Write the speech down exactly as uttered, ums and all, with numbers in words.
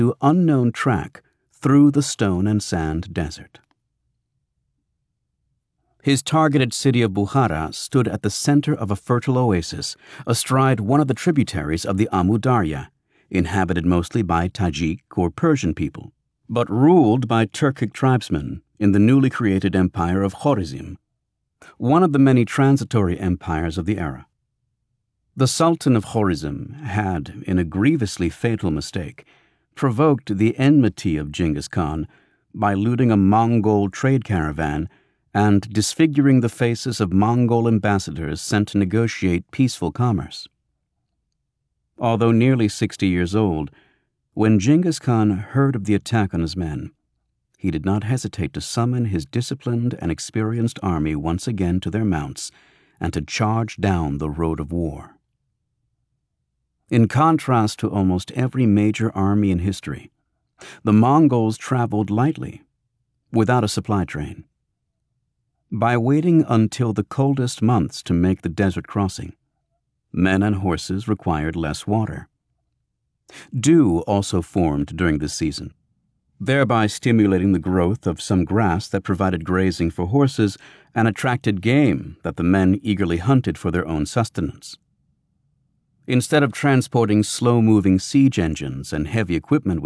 unknown track through the stone and sand desert. His targeted city of Bukhara stood at the center of a fertile oasis, astride one of the tributaries of the Amu Darya, inhabited mostly by Tajik or Persian people, but ruled by Turkic tribesmen in the newly created empire of Khorizm, one of the many transitory empires of the era. The Sultan of Khorizm had, in a grievously fatal mistake, provoked the enmity of Genghis Khan by looting a Mongol trade caravan and disfiguring the faces of Mongol ambassadors sent to negotiate peaceful commerce. Although nearly sixty years old, when Genghis Khan heard of the attack on his men, he did not hesitate to summon his disciplined and experienced army once again to their mounts and to charge down the road of war. In contrast to almost every major army in history, the Mongols traveled lightly, without a supply train. By waiting until the coldest months to make the desert crossing, men and horses required less water. Dew also formed during this season, thereby stimulating the growth of some grass that provided grazing for horses and attracted game that the men eagerly hunted for their own sustenance. Instead of transporting slow-moving siege engines and heavy equipment